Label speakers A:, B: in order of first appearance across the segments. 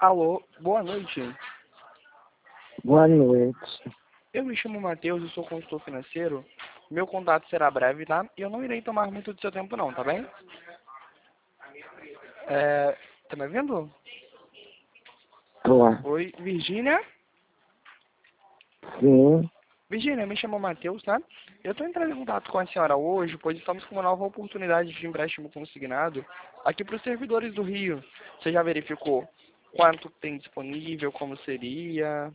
A: Alô, boa noite.
B: Boa noite.
A: Eu me chamo Matheus, eu sou consultor financeiro. Meu contato será breve, tá? E eu não irei tomar muito do seu tempo não, tá bem? Tá me ouvindo?
B: Tô.
A: Oi, Virgínia?
B: Sim.
A: Virgínia, me chamo Matheus, tá? Eu estou entrando em contato com a senhora hoje, pois estamos com uma nova oportunidade de empréstimo consignado aqui para os servidores do Rio. Você já verificou quanto tem disponível, como seria?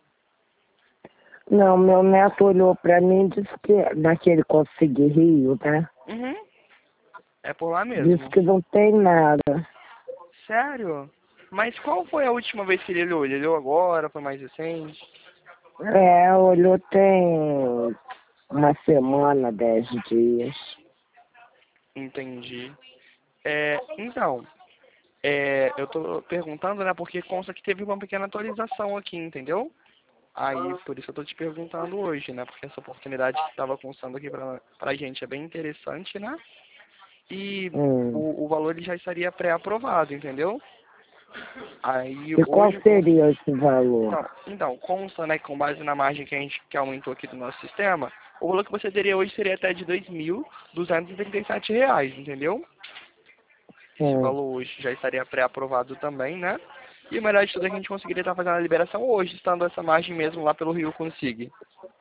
B: Não, meu neto olhou pra mim e disse que daquele Consegui Rio, né?
A: Uhum, é por lá
B: Disse
A: mesmo.
B: que não tem nada.
A: Sério? Mas qual foi a última vez que ele olhou? Ele olhou agora? Foi mais recente?
B: Olhou tem uma semana, 10 dias.
A: Entendi. Então, eu tô perguntando, né, porque consta que teve uma pequena atualização aqui, entendeu? Aí, por isso eu tô te perguntando hoje, né, porque essa oportunidade que estava constando aqui pra gente é bem interessante, né? E
B: Hum.
A: o valor ele já estaria pré-aprovado, entendeu? Aí,
B: E qual
A: hoje,
B: seria esse valor?
A: então, consta, né, com base na margem que a gente que aumentou aqui do nosso sistema, o valor que você teria hoje seria até de R$ 2.237, entendeu? Esse
B: Hum.
A: valor hoje já estaria pré-aprovado também, né? E o melhor de tudo é que a gente conseguiria estar fazendo a liberação hoje, estando essa margem mesmo lá pelo Rio Consigue.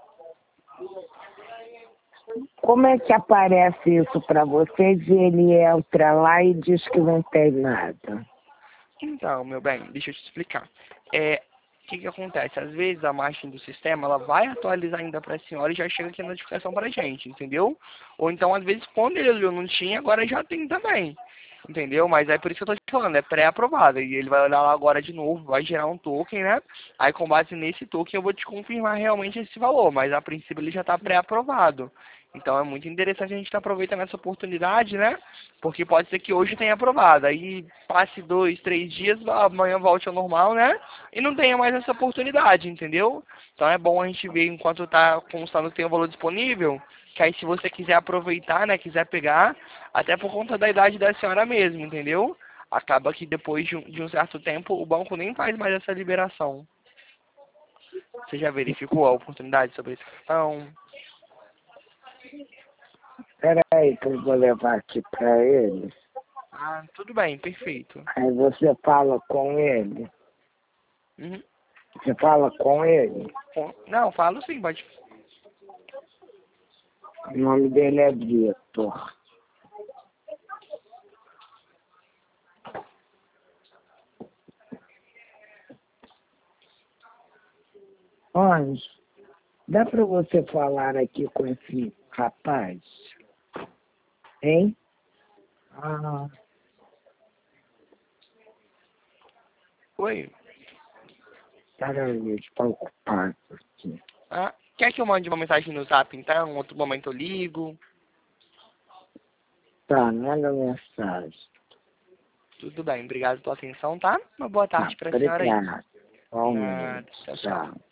B: Como é que aparece isso pra vocês e ele entra lá e diz que não tem nada?
A: Então, meu bem, deixa eu te explicar. O que acontece? Às vezes a margem do sistema ela vai atualizar ainda para a senhora e já chega aqui a notificação para a gente, entendeu? Ou então, às vezes, quando ele olhou não tinha, agora já tem também. Entendeu? Mas é por isso que eu tô te falando, é pré-aprovado. E ele vai olhar lá agora de novo, vai gerar um token, né? Aí com base nesse token eu vou te confirmar realmente esse valor, mas a princípio ele já está pré-aprovado. Então é muito interessante a gente estar aproveitando essa oportunidade, né? Porque pode ser que hoje tenha aprovado. Aí passe 2, 3 dias, amanhã volte ao normal, né? E não tenha mais essa oportunidade, entendeu? Então é bom a gente ver enquanto está constando que tem o valor disponível, que aí se você quiser aproveitar, né, quiser pegar, até por conta da idade da senhora mesmo, entendeu? Acaba que depois de um certo tempo o banco nem faz mais essa liberação. Você já verificou a oportunidade sobre essa questão?
B: Espera aí que eu vou levar aqui pra ele.
A: Ah, tudo bem, perfeito.
B: Aí você fala com ele.
A: Uhum.
B: Você fala com ele.
A: Não, falo sim, pode.
B: O nome dele é Vitor. Anjo, dá pra você falar aqui com esse rapaz? Hein? Ah,
A: Oi.
B: peraí, está ocupado aqui.
A: Ah, quer que eu mande uma mensagem no Zap então? Outro momento eu ligo.
B: Tá, manda mensagem.
A: Tudo bem, obrigado pela atenção, tá? Uma boa
B: Tá,
A: tarde pra senhora aí.
B: obrigado.
A: Nada,
B: Igualmente.
A: tchau, tchau.
B: Tchau.